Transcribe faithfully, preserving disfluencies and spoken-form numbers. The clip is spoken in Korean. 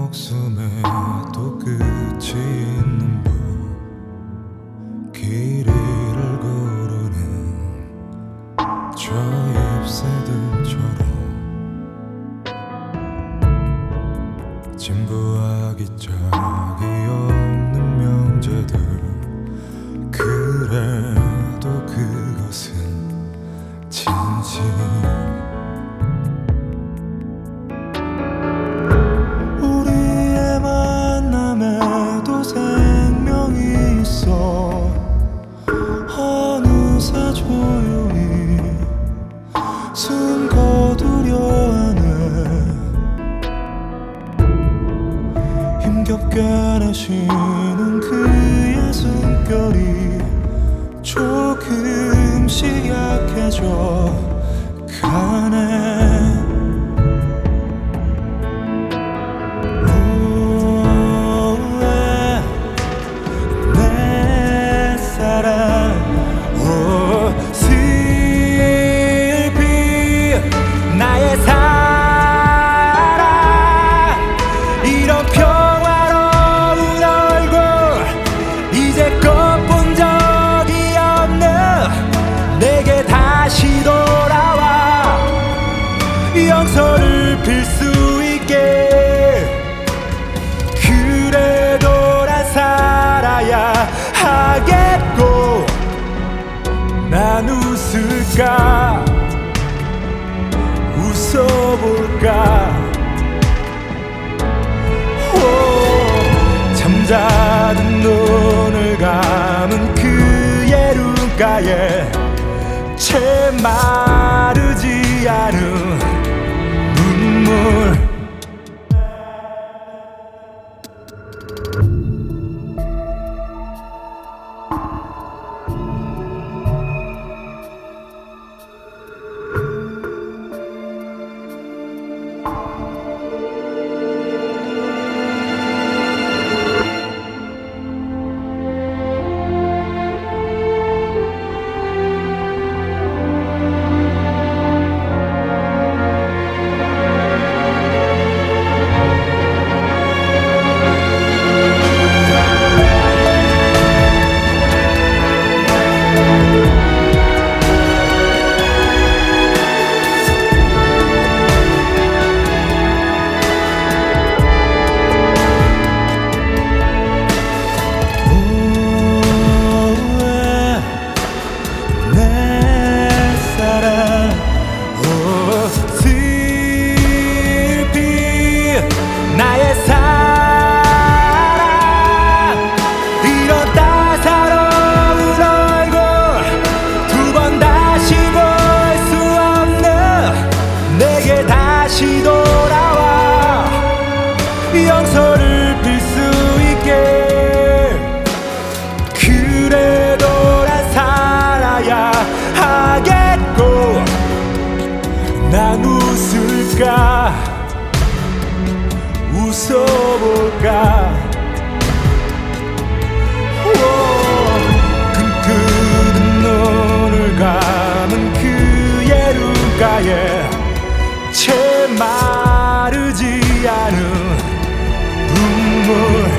목숨에 또 끝이 있는 법, 길 잃을 고르는 저 잎새들처럼 진부하기 짝이 없는 명제들, 그래도 그것은 진심. 우리의 만남에도 생명이 있어. 어느새 조용히 숨 거두려 하네. 힘겹게 내쉬는 그의 숨결이 조금씩 약해져 가네. 오, 내 사랑, 오, 슬피 나의 사랑. 이런 평화로운 얼굴 이제껏 본 적이 없는 내게 다시 돌아와 용서를 빌 수 있게. 그래도 난 살아야 하겠고, 난 웃을까 웃어볼까. 오, 잠자는 눈을 감은 그의 눈가에 채 마르지 않은 눈물. 나의 사랑, 이런 따사로운 얼굴 두 번 다시 볼 수 없는 내게 다시 돌아와 용서를 빌 수 있게. 그래도 난 살아야 하겠고, 난 웃을까 웃어볼까. 끈끈한 눈을 감은 그의 눈가에 채 마르지 않은 눈물.